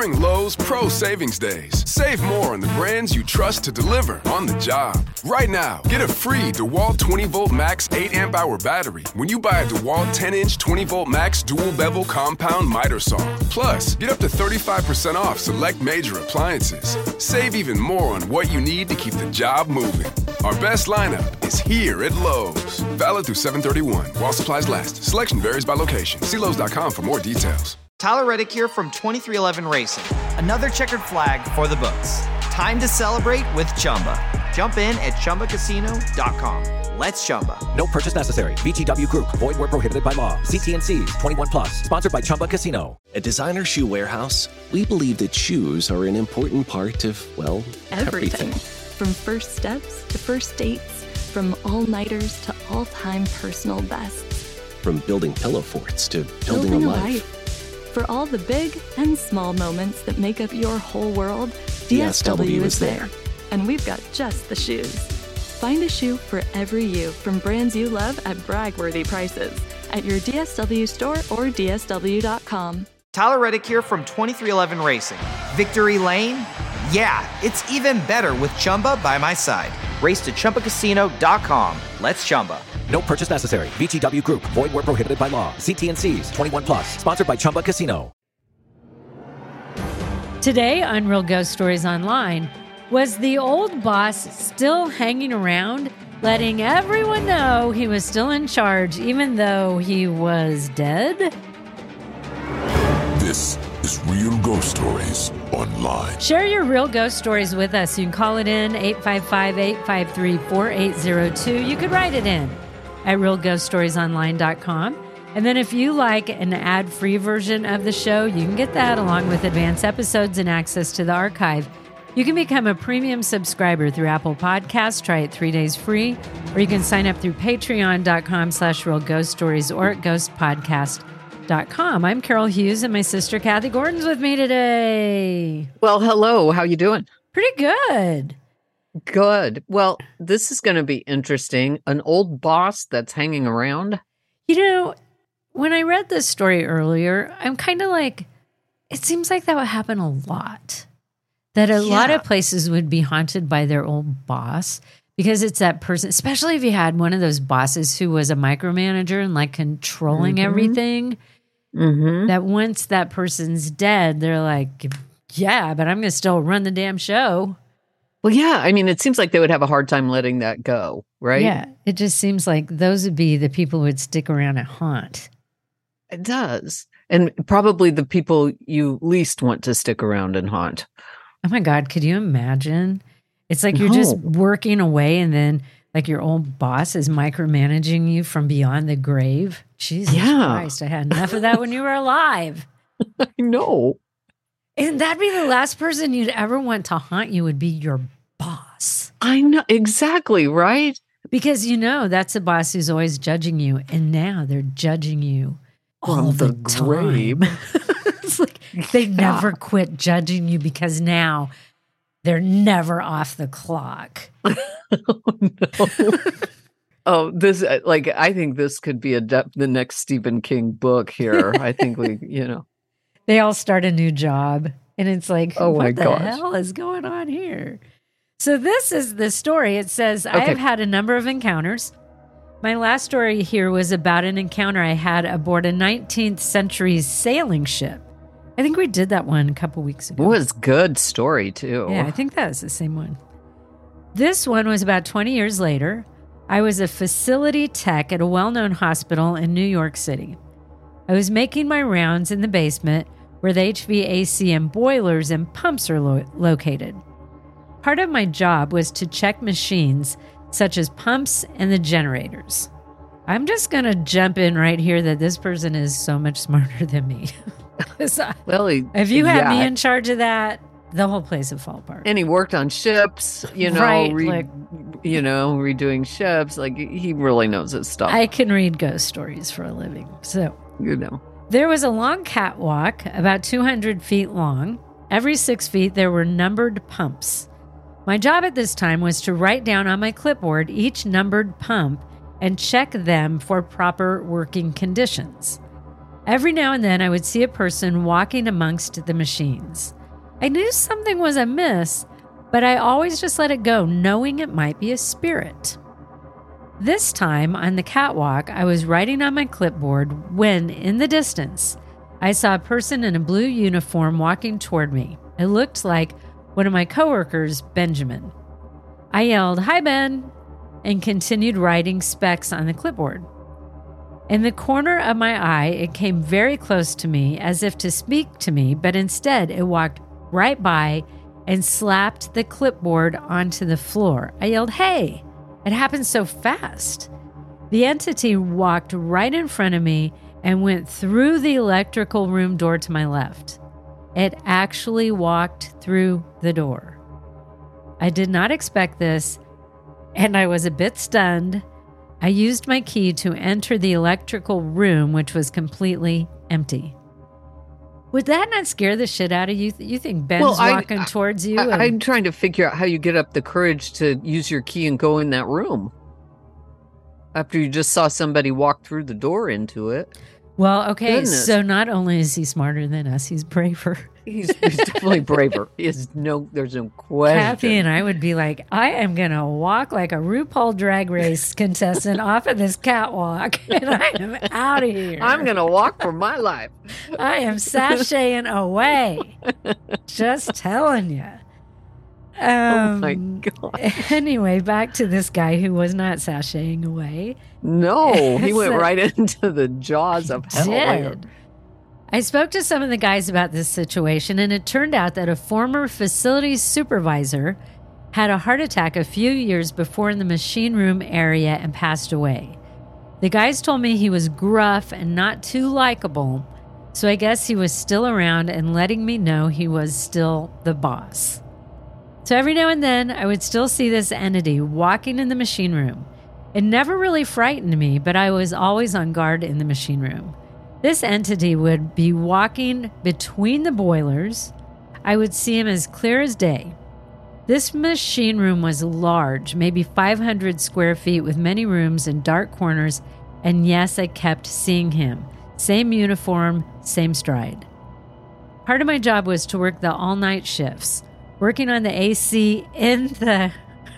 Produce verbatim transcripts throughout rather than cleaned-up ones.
during Lowe's Pro Savings Days. Save more on the brands you trust to deliver on the job. Right now, get a free DeWalt twenty volt max eight amp hour battery when you buy a DeWalt ten inch twenty volt max dual bevel compound miter saw. Plus, get up to thirty-five percent off select major appliances. Save even more on what you need to keep the job moving. Our best lineup is here at Lowe's. Valid through seven thirty-one while supplies last. Selection varies by location. See Lowe's dot com for more details. Tyler Reddick here from twenty-three eleven Racing. Another checkered flag for the books. Time to celebrate with Chumba. Jump in at Chumba Casino dot com. Let's Chumba. No purchase necessary. V G W Group. Void where prohibited by law. See T and C's. twenty-one plus. Sponsored by Chumba Casino. At Designer Shoe Warehouse, we believe that shoes are an important part of, well, everything. everything. From first steps to first dates. From all-nighters to all-time personal bests. From building pillow forts to building, building a, a life. life. For all the big and small moments that make up your whole world, D S W is there. And we've got just the shoes. Find a shoe for every you from brands you love at brag-worthy prices at your D S W store or D S W dot com. Tyler Reddick here from twenty-three eleven Racing. Victory Lane? Yeah, it's even better with Chumba by my side. Race to Chumba Casino dot com. Let's Chumba. No purchase necessary. V G W Group. Void where prohibited by law. See T and C's. twenty-one plus. Sponsored by Chumba Casino. Today on Real Ghost Stories Online, was the old boss still hanging around, letting everyone know he was still in charge, even though he was dead? This is Real Ghost Stories Online. Share your real ghost stories with us. You can call it in, eight five five, eight five three, four eight zero two. You could write it in at real ghost stories online dot com. And then if you like an ad-free version of the show, you can get that along with advanced episodes and access to the archive. You can become a premium subscriber through Apple Podcasts. Try it three days free. Or you can sign up through patreon dot com slash real ghost stories or at ghost podcast dot com. I'm Carol Hughes, and my sister Kathy Gordon's with me today. Well, hello. How you doing? Pretty good. Good. Well, this is going to be interesting. An old boss that's hanging around. You know, when I read this story earlier, I'm kind of like, it seems like that would happen a lot. That a Yeah. lot of places would be haunted by their old boss because it's that person, especially if you had one of those bosses who was a micromanager and like controlling Mhm. everything, Mm-hmm. that once that person's dead, they're like, yeah, but I'm going to still run the damn show. Well, yeah. I mean, it seems like they would have a hard time letting that go, right? Yeah. It just seems like those would be the people who would stick around and haunt. It does. And probably the people you least want to stick around and haunt. Oh my God, could you imagine? It's like you're just No. working away and then like your old boss is micromanaging you from beyond the grave. Jesus Yeah. Christ, I had enough of that when you were alive. I know. And that'd be the last person you'd ever want to haunt you would be your boss. I know. Exactly, right? Because you know that's the boss who's always judging you. And now they're judging you all From the, the time. grave. It's like they Yeah. never quit judging you because now they're never off the clock. Oh, no. Oh, this, uh, like, I think this could be a de- the next Stephen King book here. I think we, you know. They all start a new job. And it's like, Oh, what my the gosh. hell is going on here? So this is the story. It says, I Okay. have had a number of encounters. My last story here was about an encounter I had aboard a nineteenth century sailing ship. I think we did that one a couple weeks ago. It was a good story, too. Yeah, I think that was the same one. This one was about twenty years later. I was a facility tech at a well-known hospital in New York City. I was making my rounds in the basement where the H V A C and boilers and pumps are lo- located. Part of my job was to check machines such as pumps and the generators. I'm just going to jump in right here that this person is so much smarter than me. So, Well, he, if you had yeah. me in charge of that, the whole place would fall apart. And he worked on ships, you know, Right, re- like- you know, redoing ships. Like, he really knows his stuff. I can read ghost stories for a living. So you know. there was a long catwalk, about two hundred feet long. Every six feet, there were numbered pumps. My job at this time was to write down on my clipboard each numbered pump and check them for proper working conditions. Every now and then I would see a person walking amongst the machines. I knew something was amiss, but I always just let it go, knowing it might be a spirit. This time on the catwalk, I was writing on my clipboard when, in the distance, I saw a person in a blue uniform walking toward me. It looked like one of my coworkers, Benjamin. I yelled, "Hi, Ben," and continued writing specs on the clipboard. In the corner of my eye, it came very close to me as if to speak to me, but instead it walked right by and slapped the clipboard onto the floor. I yelled, "Hey!" It happened so fast. The entity walked right in front of me and went through the electrical room door to my left. It actually walked through the door. I did not expect this, and I was a bit stunned. I used my key to enter the electrical room, which was completely empty. Would that not scare the shit out of you? You think Ben's well, I, walking I, towards you? I, and... I'm trying to figure out how you get up the courage to use your key and go in that room after you just saw somebody walk through the door into it. Well, okay, Goodness. So not only is he smarter than us, he's braver. He's, he's definitely braver. He is no, there's no question. Kathy and I would be like, I am going to walk like a RuPaul Drag Race contestant off of this catwalk, and I am out of here. I'm going to walk for my life. I am sashaying away. Just telling you. Um, oh, my God. Anyway, back to this guy who was not sashaying away. No, he went So- right into the jaws of hell. Did. I spoke to some of the guys about this situation, and it turned out that a former facilities supervisor had a heart attack a few years before in the machine room area and passed away. The guys told me he was gruff and not too likable, so I guess he was still around and letting me know he was still the boss. So every now and then, I would still see this entity walking in the machine room. It never really frightened me, but I was always on guard in the machine room. This entity would be walking between the boilers. I would see him as clear as day. This machine room was large, maybe five hundred square feet with many rooms and dark corners, and yes, I kept seeing him. Same uniform, same stride. Part of my job was to work the all-night shifts, working on the A C in the...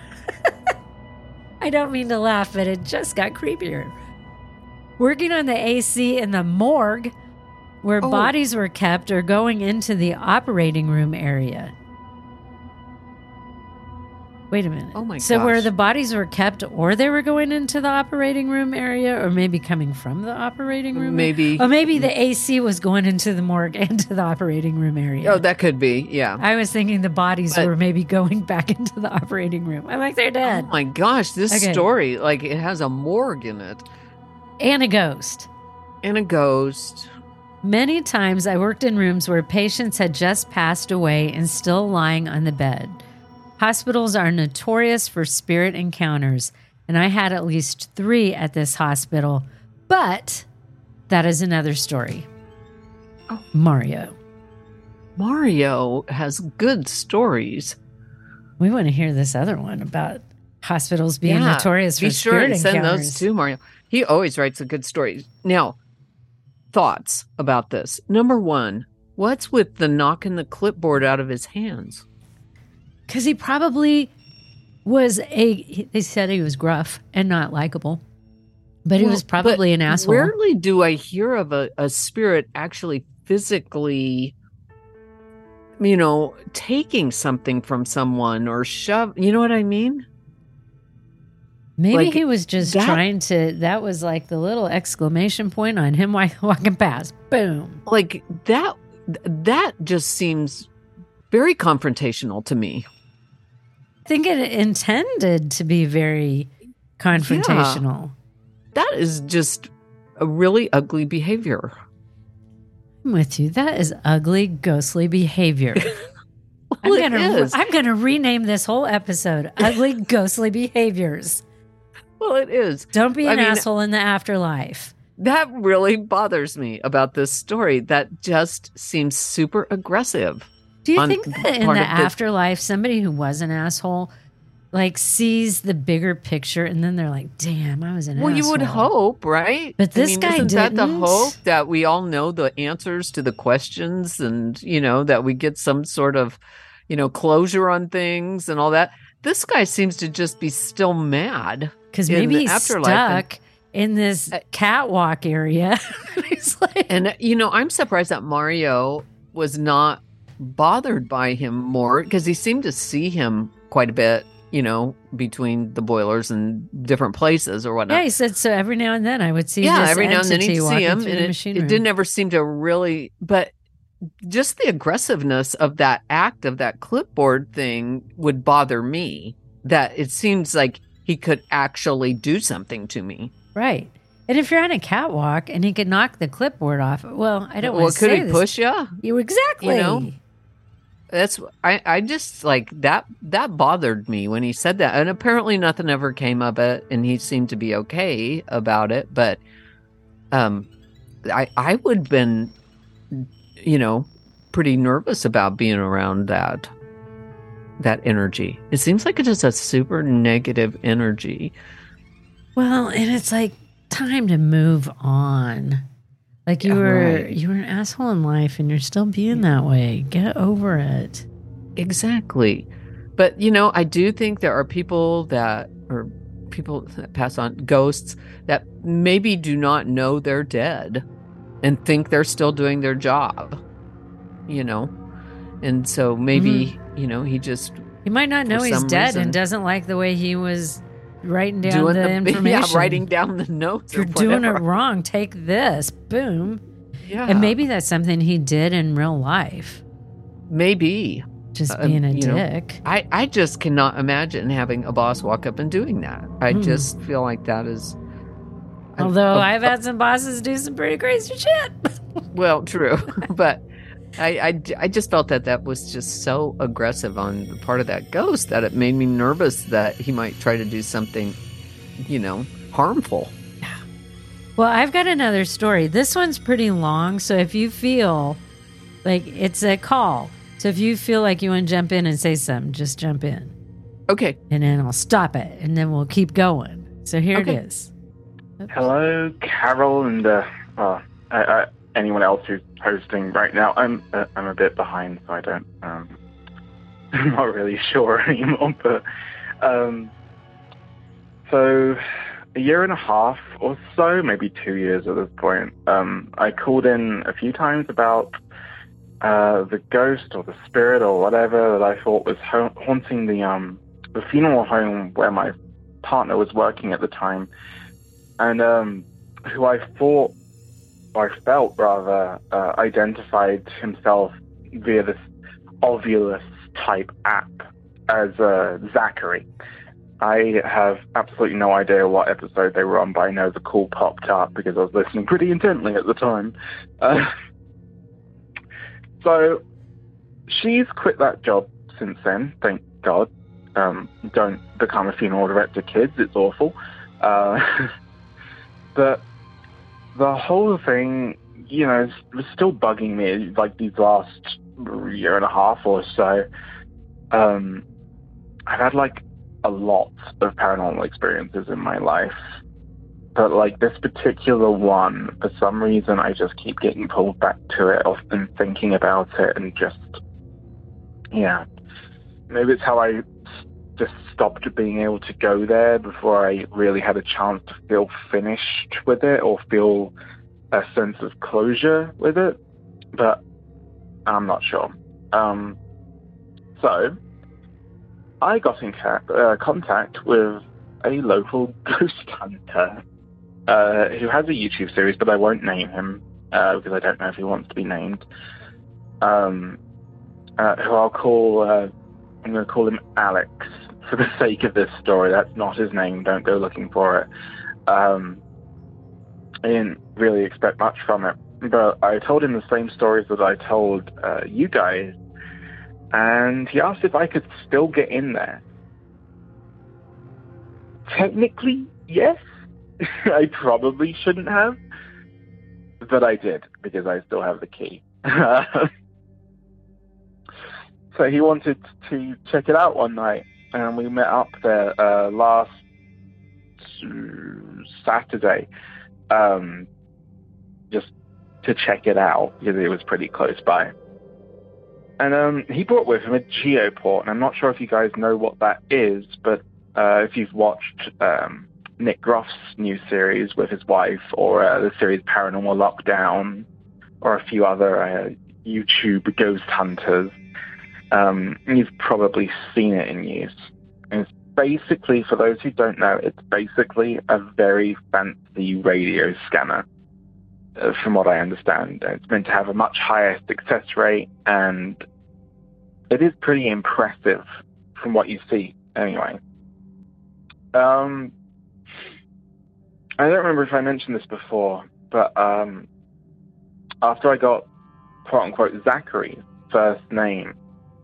I don't mean to laugh, but it just got creepier. Working on the A C in the morgue, where Oh. bodies were kept, or going into the operating room area. Wait a minute. Oh my So where gosh. the bodies were kept, or they were going into the operating room area, or maybe coming from the operating room? Maybe. Or maybe the A C was going into the morgue and to the operating room area. Oh, that could be. Yeah. I was thinking the bodies But- were maybe going back into the operating room. I'm like, they're dead. Oh my gosh, this Okay. story, like it has a morgue in it And a ghost. and a ghost. Many times I worked in rooms where patients had just passed away and still lying on the bed. Hospitals are notorious for spirit encounters, and I had at least three at this hospital, but that is another story. Oh. Mario. Mario has good stories. We want to hear this other one about hospitals being Yeah, notorious for Be sure spirit and send encounters. those to Mario. He always writes a good story. Now, thoughts about this. Number one, what's with the knocking the clipboard out of his hands? Because he probably was a, they said he was gruff and not likable, but he Well, was probably but an asshole. Rarely do I hear of a, a spirit actually physically, you know, taking something from someone or shove. You know what I mean? Maybe like, he was just that- trying to, that was like the little exclamation point on him wa- walking past. Boom. Like that. That just seems very confrontational to me. I think it intended to be very confrontational. That is just a really ugly behavior. I'm with you. That is ugly, ghostly behavior. I'm Well, it gonna is. I'm gonna rename this whole episode "Ugly, Ghostly Behaviors." Well, it is. Don't be I an mean, asshole in the afterlife. That really bothers me about this story. That just seems super aggressive. Do you on think that in part the of the- afterlife, somebody who was an asshole like sees the bigger picture, and then they're like, "Damn, I was an well, asshole." you would hope, right? But this I mean, guy isn't didn't. that the hope that we all know the answers to the questions, and you know that we get some sort of, you know, closure on things and all that. This guy seems to just be still mad because maybe he's afterlife stuck and, in this catwalk area. He's like, and you know, I'm surprised that Mario was not bothered by him more because he seemed to see him quite a bit, you know, between the boilers and different places or whatnot. Yeah, he said so. Every now and then, I would see. Yeah, this every now and then he'd see him, and it, it didn't ever seem to really. But just the aggressiveness of that act of that clipboard thing would bother me. That it seems like he could actually do something to me. Right. And if you're on a catwalk and he could knock the clipboard off, well, I don't well, want to could say he this. push you? You exactly. You know, that's I. I just like that. That bothered me when he said that, and apparently nothing ever came of it, and he seemed to be okay about it. But, um, I I would have been, you know, pretty nervous about being around that. That energy. It seems like it is a super negative energy. Well, and it's like time to move on. Like you Yeah, were right. you were an asshole in life and you're still being that way. Get over it. Exactly. But you know, I do think there are people that or people that pass on ghosts that maybe do not know they're dead and think they're still doing their job. You know? And so maybe, mm-hmm. you know, he just He might not know he's dead reason, and doesn't like the way he was writing down doing the, the information. Yeah, writing down the notes. You're doing it wrong. Take this. Boom. Yeah. And maybe that's something he did in real life. Maybe. Just being uh, a Know, dick. I, I just cannot imagine having a boss walk up and doing that. I mm. just feel like that is... Although a, a, I've had some bosses do some pretty crazy shit. Well, true. But... I, I, I just felt that that was just so aggressive on the part of that ghost that it made me nervous that he might try to do something, you know, harmful. Yeah. Well, I've got another story. This one's pretty long, so if you feel like it's a call, so if you feel like you want to jump in and say something, just jump in. Okay. And then I'll stop it, and then we'll keep going. So here okay. it is. Oops. Hello, Carol, and uh, uh, I, I, anyone else who's hosting right now. I'm uh, I'm a bit behind, so I don't. Um, I'm not really sure anymore. But um, so a year and a half or so, maybe two years at this point. Um, I called in a few times about uh, the ghost or the spirit or whatever that I thought was ha- haunting the um the funeral home where my partner was working at the time, and um, who I thought. I felt rather uh, identified himself via this Ovulus type app as uh, Zachary. I have absolutely no idea what episode they were on, but I know the call popped up because I was listening pretty intently at the time. Uh, so she's quit that job since then, thank God. Um, don't become a funeral director, kids. It's awful. Uh, but the whole thing, you know, was still bugging me, like these last year and a half or so. Um, I've had, like, a lot of paranormal experiences in my life. But, like, this particular one, for some reason, I just keep getting pulled back to it, often thinking about it, and just, yeah. Maybe it's how I just stopped being able to go there before I really had a chance to feel finished with it or feel a sense of closure with it, but I'm not sure. Um, so I got in ca- uh, contact with a local ghost hunter uh, who has a YouTube series, but I won't name him uh, because I don't know if he wants to be named. Um, uh, who I'll call, uh, I'm going to call him Alex. For the sake of this story, that's not his name. Don't go looking for it. Um, I didn't really expect much from it, but I told him the same stories that I told uh, you guys, and he asked if I could still get in there. Technically, yes. I probably shouldn't have, but I did because I still have the key. So he wanted to check it out one night. and we met up there uh, last Saturday, um, just to check it out because it was pretty close by. And um, he brought with him a Geoport, and I'm not sure if you guys know what that is, but uh, if you've watched um, Nick Groff's new series with his wife, or uh, the series Paranormal Lockdown, or a few other uh, YouTube ghost hunters, um, you've probably seen it in use. And it's basically, for those who don't know, it's basically a very fancy radio scanner, uh, from what I understand. It's meant to have a much higher success rate, and it is pretty impressive from what you see, anyway. Um, I don't remember if I mentioned this before, but um, after I got, quote-unquote, Zachary's first name,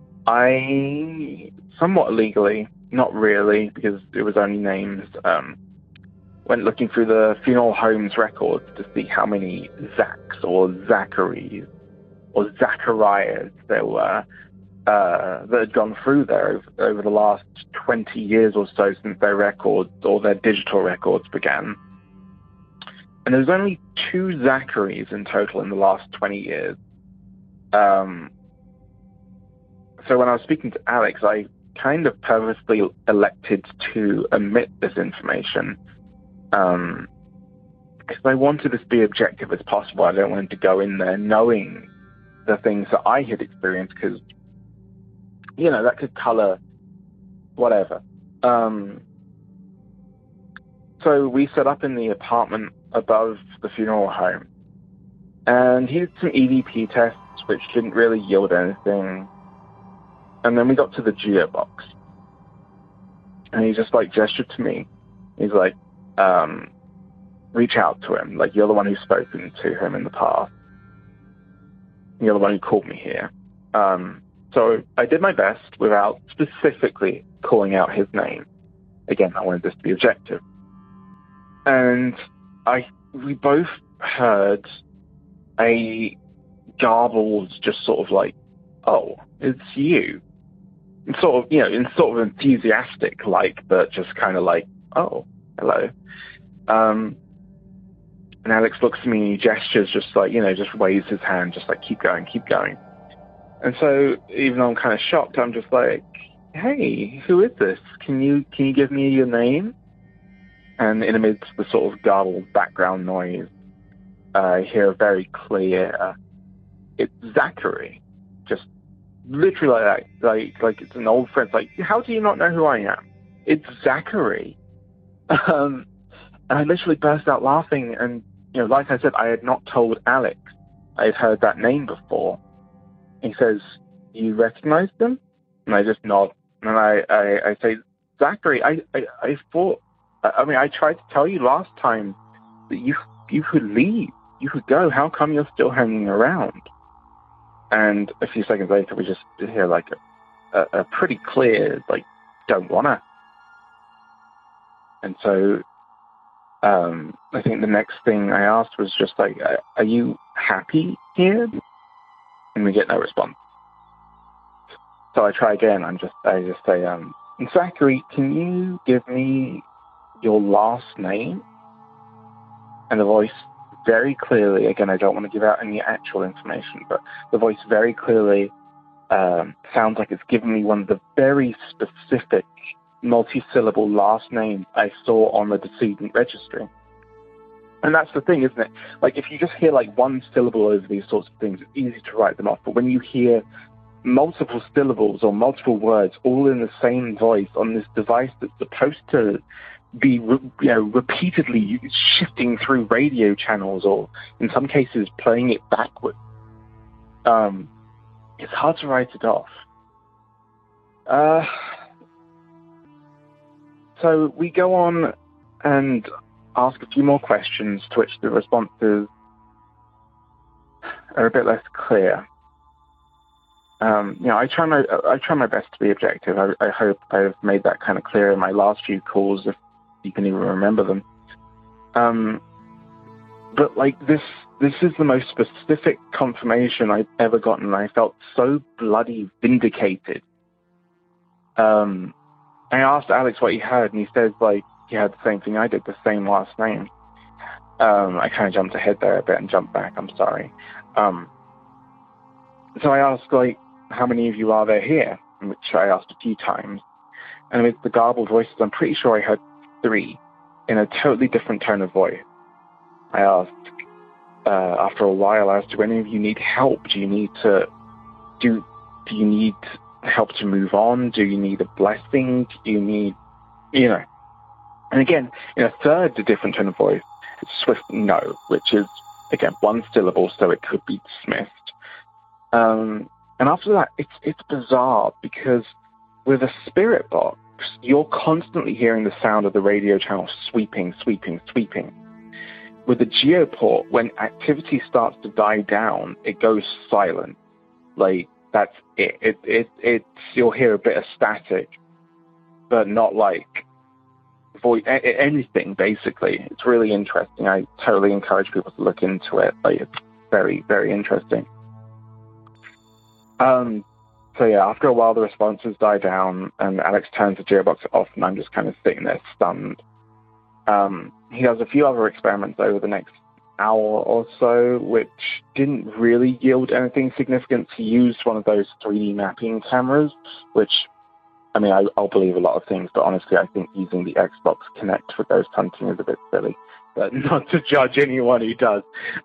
I, somewhat illegally, not really, because it was only names, um, went looking through the funeral home's records to see how many Zachs or Zacharys or Zacharias there were uh, that had gone through there over, over the last twenty years or so since their records or their digital records began. And there's only two Zacharys in total in the last twenty years. Um, so when I was speaking to Alex, I kind of purposely elected to omit this information um, because I wanted this to be objective as possible. I don't want to go in there knowing the things that I had experienced, because, you know, that could color whatever. Um, so we set up in the apartment above the funeral home, and he did some E V P tests, which didn't really yield anything. And then we got to the Geobox, and he just, like, gestured to me. He's like, um, reach out to him. Like, you're the one who's spoken to him in the past. You're the one who called me here. Um, so I did my best without specifically calling out his name. Again, I wanted this to be objective. And I, we both heard a garbled, just sort of like, oh, it's you. And sort of, you know, in sort of enthusiastic like, but just kind of like, oh, hello. Um, and Alex looks at me and he gestures, just like, you know, just waves his hand, just like, keep going, keep going. And so, even though I'm kind of shocked, I'm just like, hey, who is this? Can you, can you give me your name? And in amidst the sort of garbled background noise, uh, I hear a very clear, uh, it's Zachary. Just literally like that, like like it's an old friend. Like, how do you not know who I am? It's Zachary. Um, and I literally burst out laughing. And, you know, like I said, I had not told Alex I had heard that name before. He says, you recognize them? And I just nod. And I, I, I say, Zachary, I, I, I thought, I mean, I tried to tell you last time that you you could leave. You could go. How come you're still hanging around? And a few seconds later, we just hear like a, a, a pretty clear, like, don't wanna. And so um, I think the next thing I asked was just like, are you happy here? And we get no response. So I try again. I'm just, I just say, um, Zachary, can you give me your last name? And the voice very clearly, again, I don't want to give out any actual information, but the voice very clearly um, sounds like it's giving me one of the very specific multi-syllable last names I saw on the decedent registry. And that's the thing, isn't it? Like, if you just hear like one syllable over these sorts of things, it's easy to write them off. But when you hear multiple syllables or multiple words all in the same voice on this device that's supposed to be, you know, repeatedly shifting through radio channels, or in some cases playing it backwards, um, it's hard to write it off. Uh, so we go on and ask a few more questions, to which the responses are a bit less clear. Um, you know, I try my I try my best to be objective. I, I hope I've made that kind of clear in my last few calls, if you can even remember them. Um, but like this, this is the most specific confirmation I've ever gotten. I felt so bloody vindicated. Um, I asked Alex what he heard, and he says, like, he had the same thing I did, the same last name. Um, I kind of jumped ahead there a bit and jumped back, I'm sorry. Um, so I asked, like, how many of you are there here? Which I asked a few times. And with the garbled voices, I'm pretty sure I heard three in a totally different tone of voice. I asked, uh, after a while, I asked, do any of you need help? Do you need to, do, do you need help to move on? Do you need a blessing? Do you need, you know? And again, in a third different tone of voice, it's swift no, which is, again, one syllable, so it could be dismissed. Um, and after that, it's it's bizarre, because with a spirit box, you're constantly hearing the sound of the radio channel sweeping, sweeping, sweeping. With the Geoport, when activity starts to die down, it goes silent. Like, that's it. It, it, it's, you'll hear a bit of static, but not like voice, anything, basically. It's really interesting. I totally encourage people to look into it. Like, it's very, very interesting. Um, so yeah, after a while, the responses die down, and Alex turns the gearbox off, and I'm just kind of sitting there stunned. Um, he does a few other experiments over the next hour or so, which didn't really yield anything significant. He used one of those three D mapping cameras, which, I mean, I, I'll believe a lot of things, but honestly, I think using the Xbox Kinect for ghost hunting is a bit silly. But not to judge anyone who does.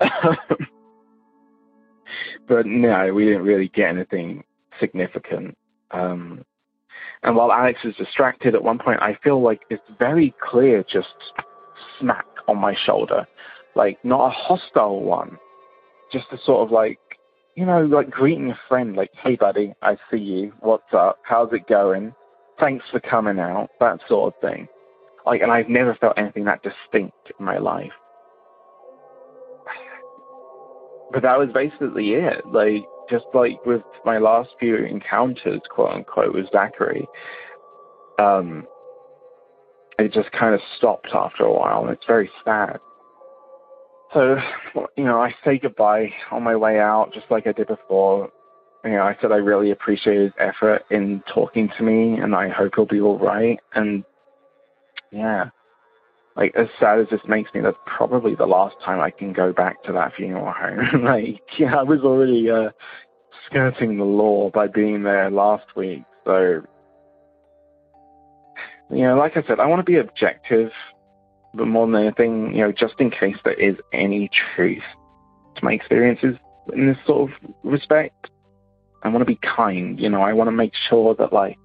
But no, we didn't really get anything significant. Um, and while Alex is distracted, at one point, I feel like it's very clear, just smack on my shoulder. Like, not a hostile one. Just a sort of like, you know, like greeting a friend, like, hey, buddy, I see you. What's up? How's it going? Thanks for coming out. That sort of thing. Like, and I've never felt anything that distinct in my life. But that was basically it. Like, just like with my last few encounters, quote unquote, with Zachary, um, it just kind of stopped after a while, and it's very sad. So, you know, I say goodbye on my way out, just like I did before. You know, I said I really appreciate his effort in talking to me, and I hope he'll be all right. And yeah, like, as sad as this makes me, that's probably the last time I can go back to that funeral home. Like, yeah, I was already uh, skirting the law by being there last week. So, you know, like I said, I want to be objective, but more than anything, you know, just in case there is any truth to my experiences in this sort of respect, I want to be kind. You know, I want to make sure that, like,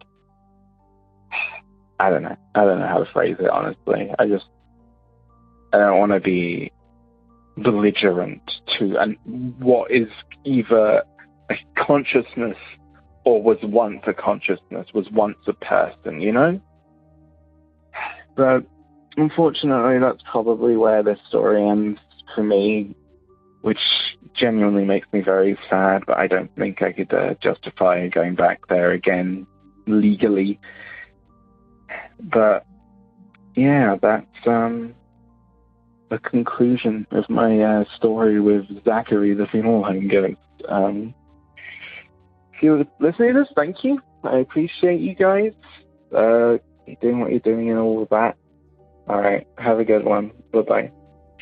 I don't know. I don't know how to phrase it, honestly. I just, I don't want to be belligerent to and what is either a consciousness or was once a consciousness, was once a person, you know? But unfortunately, that's probably where this story ends for me, which genuinely makes me very sad, but I don't think I could uh, justify going back there again legally. But yeah, that's um, the conclusion of my uh, story with Zachary, the funeral home ghost. Um, if you're listening to this, thank you. I appreciate you guys uh, doing what you're doing and all of that. All right, have a good one. Bye-bye.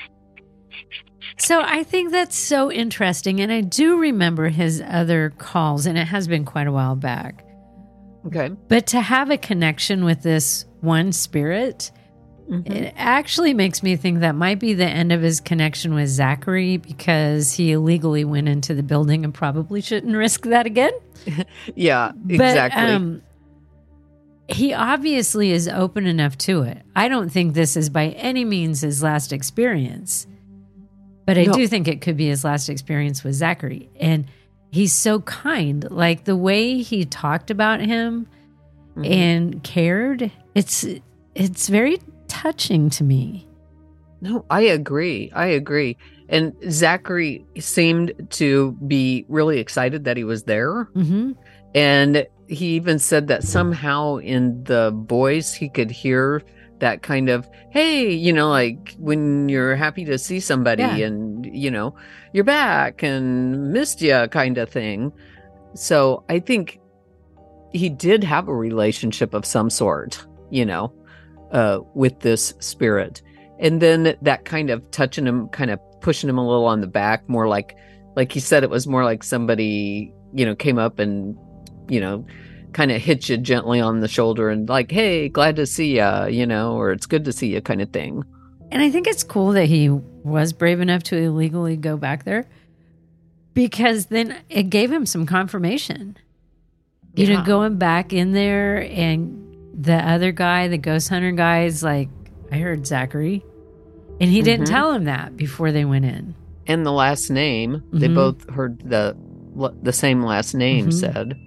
So I think that's so interesting, and I do remember his other calls, and it has been quite a while back. Okay. But to have a connection with this one spirit, mm-hmm. it actually makes me think that might be the end of his connection with Zachary, because he illegally went into the building and probably shouldn't risk that again. Yeah, exactly. But, um, he obviously is open enough to it. I don't think this is by any means his last experience, but I no. do think it could be his last experience with Zachary. And he's so kind. Like, the way he talked about him mm-hmm. and cared, it's it's very touching to me. No, I agree. I agree. And Zachary seemed to be really excited that he was there. Mm-hmm. And he even said that somehow in the voice he could hear that kind of, hey, you know, like when you're happy to see somebody yeah. and, you know, you're back and missed you kind of thing. So I think he did have a relationship of some sort, you know, uh, with this spirit. And then that kind of touching him, kind of pushing him a little on the back, more like, like he said, it was more like somebody, you know, came up and, you know, kind of hit you gently on the shoulder and like, hey, glad to see ya, you know, or it's good to see you kind of thing. And I think it's cool that he was brave enough to illegally go back there, because then it gave him some confirmation. You Yeah. know, going back in there, and the other guy, the ghost hunter guy, is like, I heard Zachary. And he didn't Mhm. tell him that before they went in. And the last name, they Mhm. both heard the the same last name Mhm. said.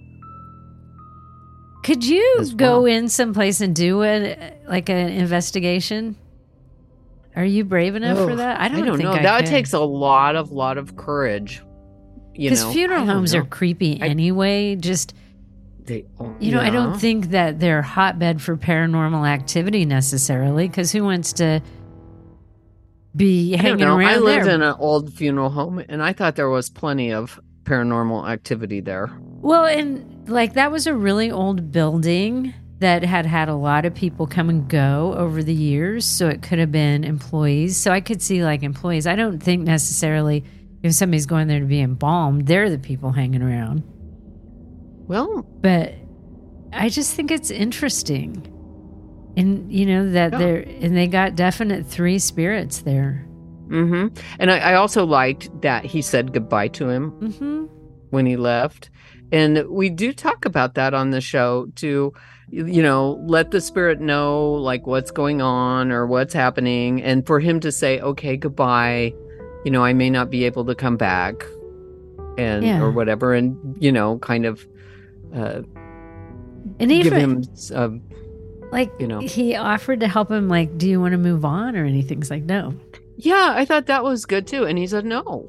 Could you As go well. in someplace and do a, like an investigation? Are you brave enough for Ugh, that? I don't, think know. I that could. takes a lot of lot of courage. You Because know, funeral I don't homes know. are creepy I- anyway. Just, They, oh, you know, I yeah. don't think that they're hotbed for paranormal activity necessarily, because who wants to be I don't hanging know. around I lived there? in an old funeral home, and I thought there was plenty of paranormal activity there. Well, and like that was a really old building that had had a lot of people come and go over the years. So it could have been employees. So I could see like employees. I don't think necessarily if somebody's going there to be embalmed, they're the people hanging around. Well, But I just think it's interesting. And, you know, that Yeah. they're, and they got definite three spirits there. hmm and I, I also liked that he said goodbye to him Mm-hmm. when he left. And we do talk about that on the show to, you know, let the spirit know like what's going on or what's happening. And for him to say, okay, goodbye, you know, I may not be able to come back and, Yeah. or whatever. And, you know, kind of, uh, And give even, him, uh, like, you know. he offered to help him, like, do you want to move on or anything? He's like, no. yeah, I thought that was good too. And he said, no.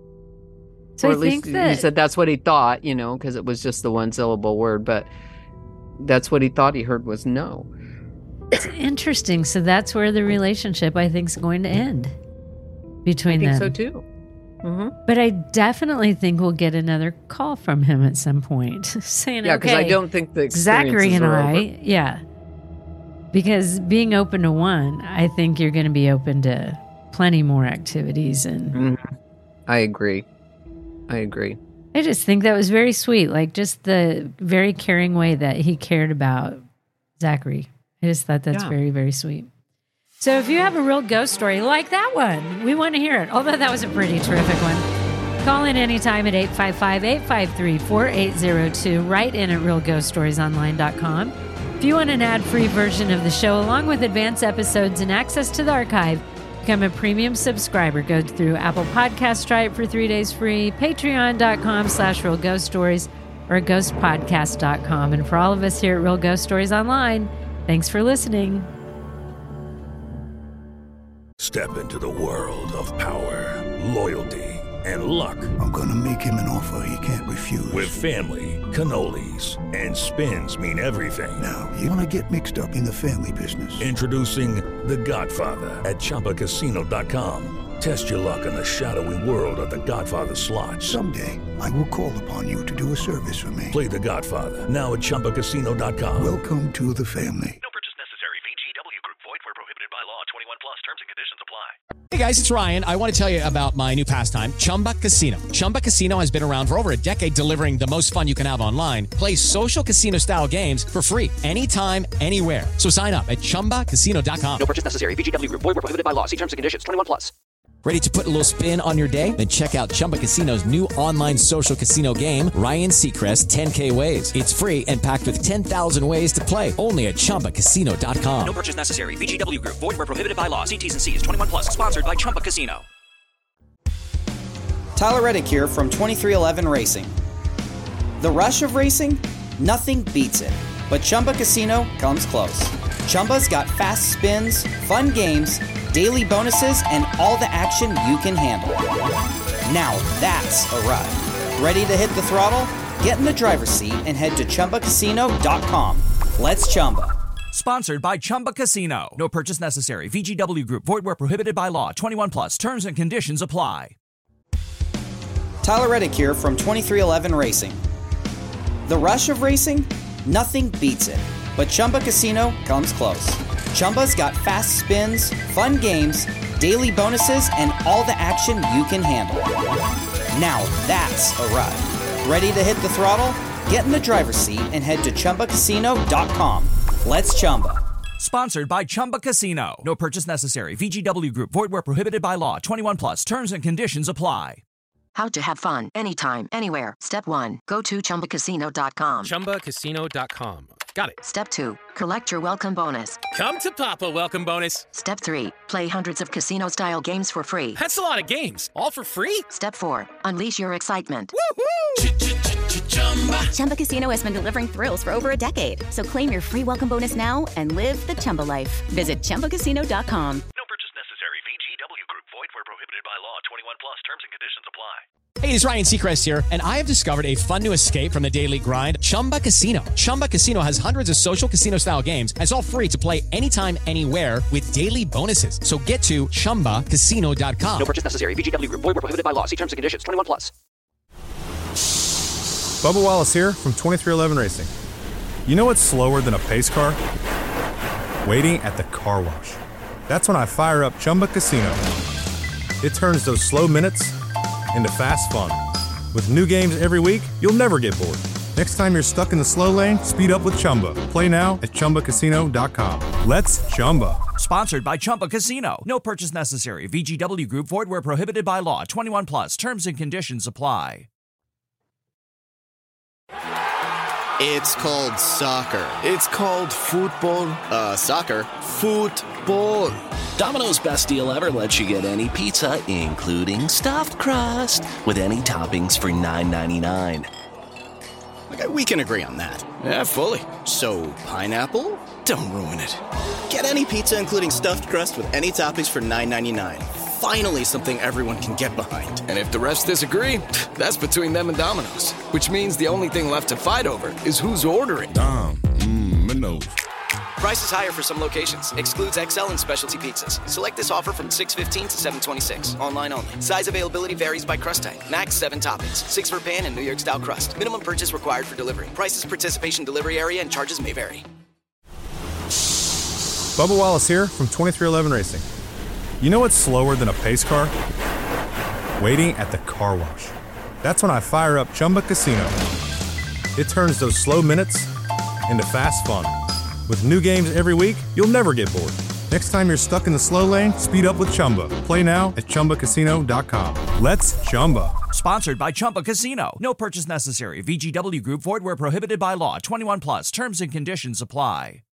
So or I at least think that he said that's what he thought, you know, because it was just the one syllable word, but that's what he thought he heard was no. it's interesting. So that's where the relationship, I think, is going to end I between think them. so too. hmm But I definitely think we'll get another call from him at some point saying, Yeah, because okay, I don't think the Zachary experiences and are I, over. yeah. Because being open to one, I think you're going to be open to plenty more activities. And Mhm. I agree. I agree. I just think that was very sweet. Like just the very caring way that he cared about Zachary. I just thought that's Yeah. very, very sweet. So if you have a real ghost story like that one, we want to hear it. Although that was a pretty terrific one. Call in anytime at eight five five, eight five three, four eight zero two. Write in at real ghost stories online dot com. If you want an ad-free version of the show along with advanced episodes and access to the archive, become a premium subscriber. Go through Apple Podcasts, try it for three days free, patreon.com slash real ghost stories, or ghost podcast dot com. And for all of us here at Real Ghost Stories Online, thanks for listening. Step into the world of power, loyalty, and luck. I'm gonna make him an offer he can't refuse. With family, cannolis, and spins mean everything. Now, you wanna get mixed up in the family business. Introducing The Godfather at Chumba Casino dot com. Test your luck in the shadowy world of The Godfather slot. Someday, I will call upon you to do a service for me. Play The Godfather now at Chumba Casino dot com. Welcome to the family. No purchase necessary. V G W Group. Void where prohibited by law. twenty-one plus. Terms and conditions apply. Hey guys, it's Ryan. I want to tell you about my new pastime, Chumba Casino. Chumba Casino has been around for over a decade, delivering the most fun you can have online. Play social casino style games for free anytime, anywhere. So sign up at Chumba Casino dot com. No purchase necessary. V G W Group. Void where prohibited by law. See terms and conditions. twenty-one plus. Ready to put a little spin on your day? Then check out Chumba Casino's new online social casino game, Ryan Seacrest ten K Ways. It's free and packed with ten thousand ways to play. Only at Chumba Casino dot com. No purchase necessary. V G W Group. Void where prohibited by law. See T's and C's. twenty-one plus. Sponsored by Chumba Casino. Tyler Reddick here from twenty-three eleven Racing. The rush of racing? Nothing beats it. But Chumba Casino comes close. Chumba's got fast spins, fun games, daily bonuses, and all the action you can handle. Now that's a ride. Ready to hit the throttle? Get in the driver's seat and head to Chumba Casino dot com. Let's Chumba. Sponsored by Chumba Casino. No purchase necessary. V G W Group. Void where prohibited by law. twenty-one plus. Terms and conditions apply. Tyler Reddick here from twenty-three eleven Racing. The rush of racing? Nothing beats it. But Chumba Casino comes close. Chumba's got fast spins, fun games, daily bonuses, and all the action you can handle. Now that's a ride. Ready to hit the throttle? Get in the driver's seat and head to Chumba Casino dot com. Let's Chumba. Sponsored by Chumba Casino. No purchase necessary. V G W Group. Void where prohibited by law. twenty-one plus. Terms and conditions apply. How to have fun anytime, anywhere. Step one. Go to Chumba Casino dot com. Chumba Casino dot com. Got it. Step two. Collect your welcome bonus. Come to Papa welcome bonus. Step three. Play hundreds of casino-style games for free. That's a lot of games. All for free? Step four. Unleash your excitement. Woohoo! Chumba Casino has been delivering thrills for over a decade. So claim your free welcome bonus now and live the Chumba life. Visit Chumba Casino dot com. No purchase necessary. V G W Group. Void where prohibited by law. twenty-one plus. Terms and conditions apply. Hey, it's Ryan Seacrest here, and I have discovered a fun new escape from the daily grind, Chumba Casino. Chumba Casino has hundreds of social casino-style games, and it's all free to play anytime, anywhere with daily bonuses. So get to Chumba Casino dot com. No purchase necessary. V G W Group. Void where prohibited by law. See terms and conditions. twenty-one plus. Bubba Wallace here from twenty-three eleven Racing. You know what's slower than a pace car? Waiting at the car wash. That's when I fire up Chumba Casino. It turns those slow minutes into fast fun. With new games every week, you'll never get bored. Next time you're stuck in the slow lane, speed up with Chumba. Play now at Chumba Casino dot com. Let's Chumba. Sponsored by Chumba Casino. No purchase necessary. V G W Group. Void where prohibited by law. twenty-one plus. Terms and conditions apply. It's called soccer. It's called football. Uh, soccer. Football. Domino's best deal ever lets you get any pizza, including stuffed crust, with any toppings for nine ninety-nine. Okay, we can agree on that. Yeah, fully. So, pineapple? Don't ruin it. Get any pizza, including stuffed crust, with any toppings for nine ninety-nine. Finally, something everyone can get behind. And if the rest disagree, that's between them and Domino's. Which means the only thing left to fight over is who's ordering. Dom, mmm, Minos. Price is higher for some locations. Excludes X L and specialty pizzas. Select this offer from six fifteen to seven twenty-six. Online only. Size availability varies by crust type. Max seven toppings. Six for pan and New York style crust. Minimum purchase required for delivery. Prices, participation, delivery area, and charges may vary. Bubba Wallace here from twenty-three eleven Racing. You know what's slower than a pace car? Waiting at the car wash. That's when I fire up Chumba Casino. It turns those slow minutes into fast fun. With new games every week, you'll never get bored. Next time you're stuck in the slow lane, speed up with Chumba. Play now at Chumba Casino dot com. Let's Chumba. Sponsored by Chumba Casino. No purchase necessary. V G W Group. Void where prohibited by law. twenty-one plus. Terms and conditions apply.